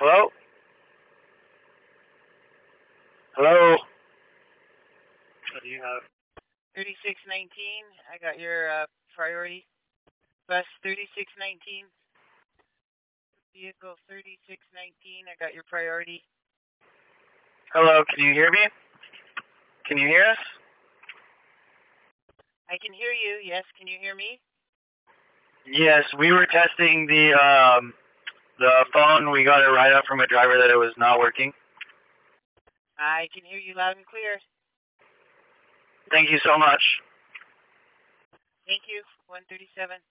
Hello? Hello? What do you have? 3619, I got your priority. Bus 3619. Vehicle 3619, I got your priority. Hello, can you hear me? Can you hear us? I can hear you, yes. Can you hear me? Yes, we were testing the phone. We got a write-up from a driver that it was not working. I can hear you loud and clear. Thank you so much. Thank you. 137.